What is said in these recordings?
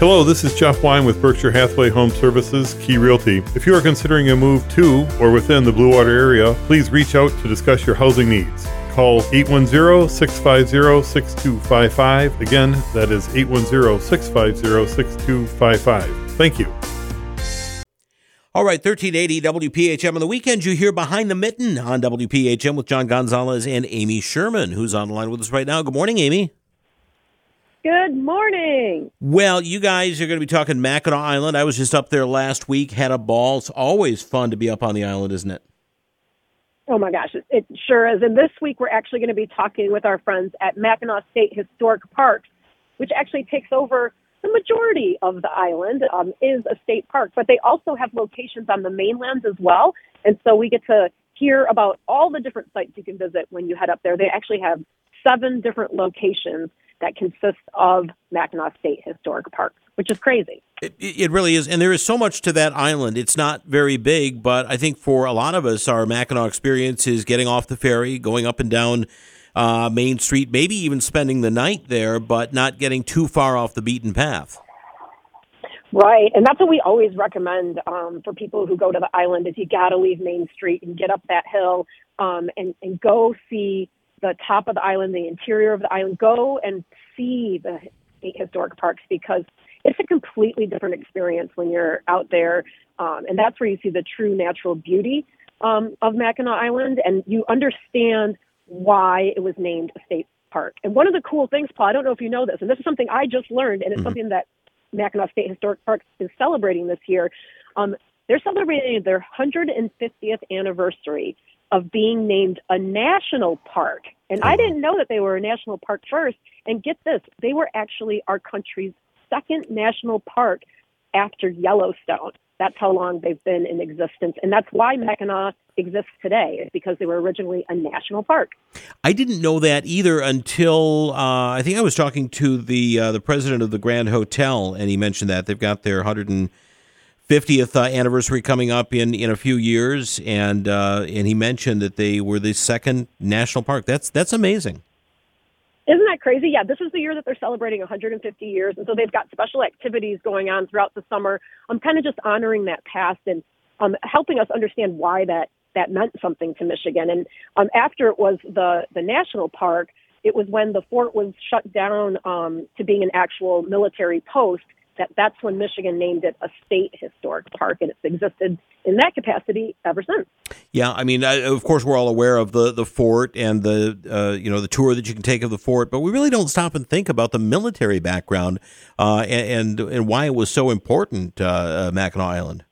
Hello, this is Jeff Wine with Berkshire Hathaway Home Services, Key Realty. If you are considering a move to or within the Blue Water area, please reach out to discuss your housing needs. Call 810-650-6255. Again, that is 810-650-6255. Thank you. All right, 1380 WPHM. On the weekend, you hear Behind the Mitten on WPHM with John Gonzalez and Amy Sherman, who's on the line with us right now. Good morning, Amy. Good morning. Well, you guys are going to be talking Mackinac Island. I was just up there last week, had a ball. It's always fun to be up on the island, isn't it? Oh, my gosh, it sure is. And this week, we're actually going to be talking with our friends at Mackinac State Historic Park, which actually takes over the majority of the island, is a state park. But they also have locations on the mainland as well. And so we get to hear about all the different sites you can visit when you head up there. They actually have 7 different locations that consists of Mackinac State Historic Park, which is crazy. It really is. And there is so much to that island. It's not very big, but I think for a lot of us, our Mackinac experience is getting off the ferry, going up and down Main Street, maybe even spending the night there, but not getting too far off the beaten path. Right, and that's what we always recommend for people who go to the island is you got to leave Main Street and get up that hill and go see the top of the island, the interior of the island. Go and see the state historic parks because it's a completely different experience when you're out there. And that's where you see the true natural beauty of Mackinac Island, and you understand why it was named a state park. And one of the cool things, Paul, I don't know if you know this, and this is something I just learned, and it's something that Mackinac State Historic Park is celebrating this year. They're celebrating their 150th anniversary of being named a national park. And I didn't know that they were a national park first. And get this, they were actually our country's second national park after Yellowstone. That's how long they've been in existence. And that's why Mackinac exists today, is because they were originally a national park. I didn't know that either until I think I was talking to the president of the Grand Hotel, and he mentioned that they've got their 150th anniversary coming up in a few years, and he mentioned that they were the second national park. That's amazing. Isn't that crazy? Yeah, this is the year that they're celebrating 150 years, and so they've got special activities going on throughout the summer. I'm kind of just honoring that past and helping us understand why that meant something to Michigan. And after it was the national park, it was when the fort was shut down to being an actual military post, that's when Michigan named it a state historic park, and it's existed in that capacity ever since. Yeah, I mean, of course, we're all aware of the fort and the the tour that you can take of the fort, but we really don't stop and think about the military background and why it was so important, Mackinac Island.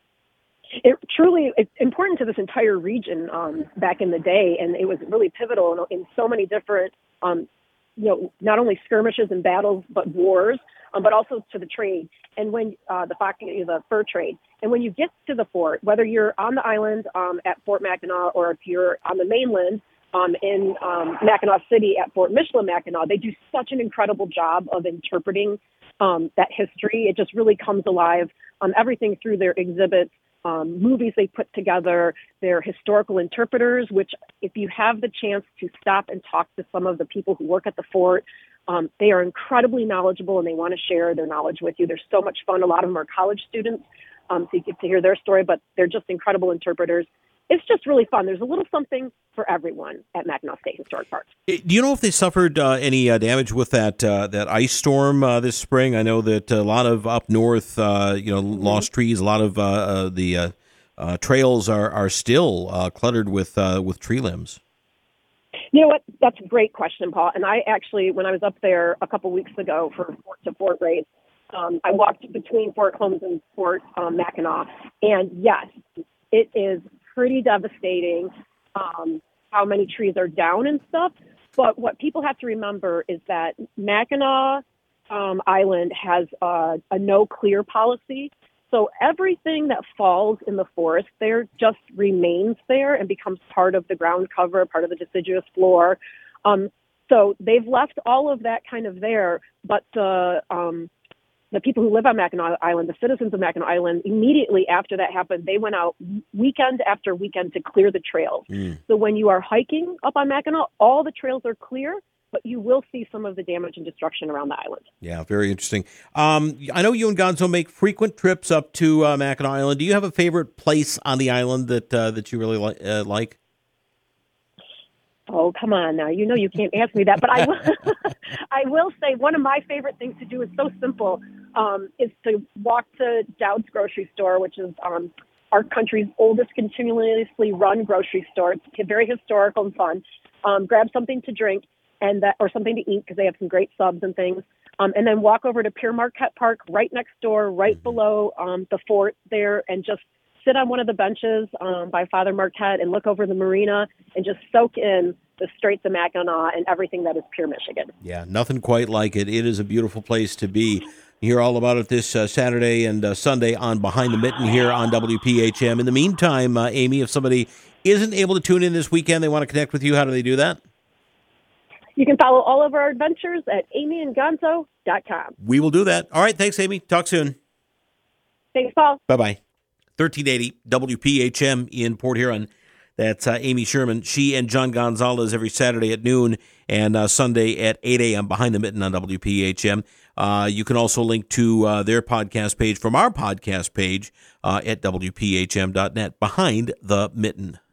It's important to this entire region back in the day, and it was really pivotal in so many different, not only skirmishes and battles, but wars, but also to the trade and when the fur trade. And when you get to the fort, whether you're on the island at Fort Mackinac or if you're on the mainland in Mackinac City at Fort Michilimackinac, they do such an incredible job of interpreting that history. It just really comes alive on everything through their exhibits, movies they put together, their historical interpreters, which if you have the chance to stop and talk to some of the people who work at the fort, they are incredibly knowledgeable and they want to share their knowledge with you. They're so much fun. A lot of them are college students, so you get to hear their story, but they're just incredible interpreters. It's just really fun. There's a little something for everyone at Mackinac State Historic Park. Do you know if they suffered any damage with that ice storm this spring? I know that a lot of up north, lost trees. A lot of the trails are still cluttered with tree limbs. You know what? That's a great question, Paul. And I actually, when I was up there a couple weeks ago for Fort to Fort race, I walked between Fort Holmes and Fort Mackinac, and yes, it is pretty devastating how many trees are down and stuff. But what people have to remember is that Mackinac Island has a no clear policy. So everything that falls in the forest there just remains there and becomes part of the ground cover, part of the deciduous floor. So they've left all of that kind of there, but the people who live on Mackinac Island, the citizens of Mackinac Island, immediately after that happened, they went out weekend after weekend to clear the trails. So when you are hiking up on Mackinac, all the trails are clear, but you will see some of the damage and destruction around the island. Yeah, very interesting. I know you and Gonzo make frequent trips up to Mackinac Island. Do you have a favorite place on the island that you really like? Oh, come on now. You know you can't ask me that, but I will, I will say one of my favorite things to do is so simple, is to walk to Dowd's grocery store, which is our country's oldest continuously run grocery store. It's very historical and fun. Grab something to drink or something to eat because they have some great subs and things. And then walk over to Pere Marquette Park right next door, right below the fort there, and just sit on one of the benches by Father Marquette and look over the marina and just soak in the Straits of Mackinac and everything that is pure Michigan. Yeah, nothing quite like it. It is a beautiful place to be. You hear all about it this Saturday and Sunday on Behind the Mitten here on WPHM. In the meantime, Amy, if somebody isn't able to tune in this weekend, they want to connect with you, how do they do that? You can follow all of our adventures at amyandgonzo.com. We will do that. All right, thanks, Amy. Talk soon. Thanks, Paul. Bye-bye. 1380 WPHM in Port Huron. That's Amy Sherman. She and John Gonzalez every Saturday at noon and Sunday at 8 a.m. Behind the Mitten on WPHM. You can also link to their podcast page from our podcast page at WPHM.net. Behind the Mitten.